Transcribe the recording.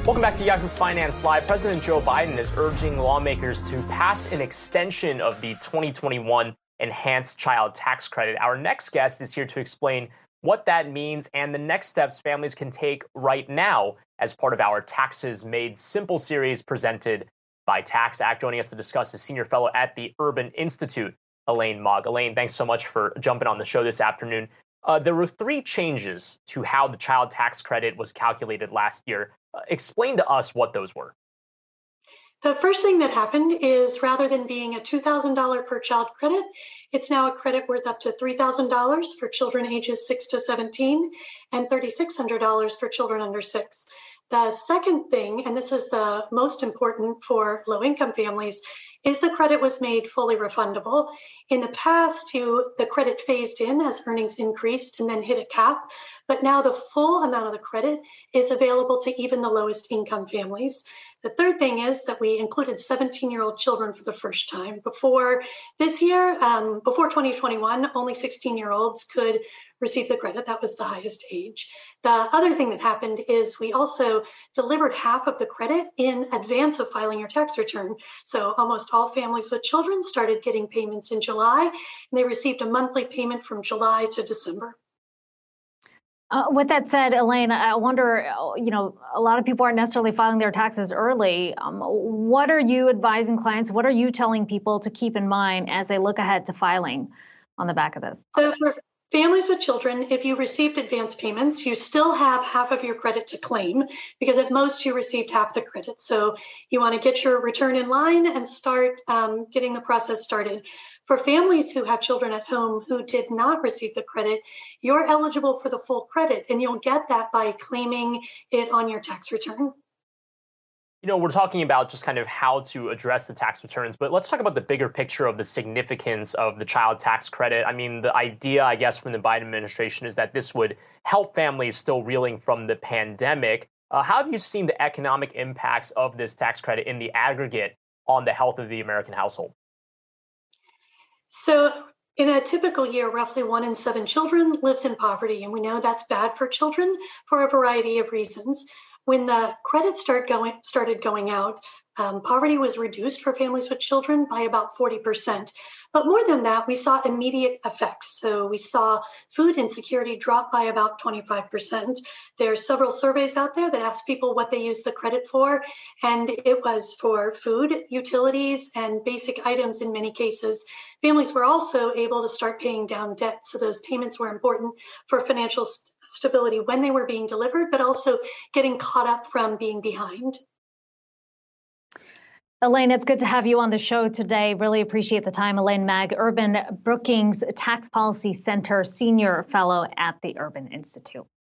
Welcome back to Yahoo Finance Live. President Joe Biden is urging lawmakers to pass an extension of the 2021 enhanced child tax credit. Our next guest is here to explain what that means and the next steps families can take right now as part of our Taxes Made Simple series presented by TaxAct. Joining us to discuss is senior fellow at the Urban Institute, Elaine Mogg. Elaine, thanks so much for jumping on the show this afternoon. There were three changes to how the child tax credit was calculated last year. Explain to us what those were. The first thing that happened is rather than being a $2,000 per child credit, it's now a credit worth up to $3,000 for children ages 6 to 17 and $3,600 for children under 6. The second thing, and this is the most important for low-income families, is the credit was made fully refundable. In the past, the credit phased in as earnings increased and then hit a cap, but now the full amount of the credit is available to even the lowest income families. The third thing is that we included 17-year-old children for the first time. Before this year, before 2021, only 16-year-olds could receive the credit. That was the highest age. The other thing that happened is we also delivered half of the credit in advance of filing your tax return. So almost all families with children started getting payments in July, and they received a monthly payment from July to December. With that said, Elaine, I wonder, a lot of people aren't necessarily filing their taxes early. What are you advising clients? What are you telling people to keep in mind as they look ahead to filing on the back of this? So for families with children, if you received advance payments, you still have half of your credit to claim because at most you received half the credit. So you want to get your return in line and start getting the process started. For families who have children at home who did not receive the credit, you're eligible for the full credit, and you'll get that by claiming it on your tax return. We're talking about just kind of how to address the tax returns, but let's talk about the bigger picture of the significance of the child tax credit. I mean, the idea, I guess, from the Biden administration is that this would help families still reeling from the pandemic. How have you seen the economic impacts of this tax credit in the aggregate on the health of the American household? So in a typical year, roughly 1 in 7 children lives in poverty, and we know that's bad for children for a variety of reasons. When the credits started going out, poverty was reduced for families with children by about 40%. But more than that, we saw immediate effects. So we saw food insecurity drop by about 25%. There are several surveys out there that ask people what they use the credit for, and it was for food, utilities, and basic items in many cases. Families were also able to start paying down debt, so those payments were important for financial stability when they were being delivered, but also getting caught up from being behind. Elaine, it's good to have you on the show today. Really appreciate the time. Elaine Mogg, Urban Brookings Tax Policy Center Senior Fellow at the Urban Institute.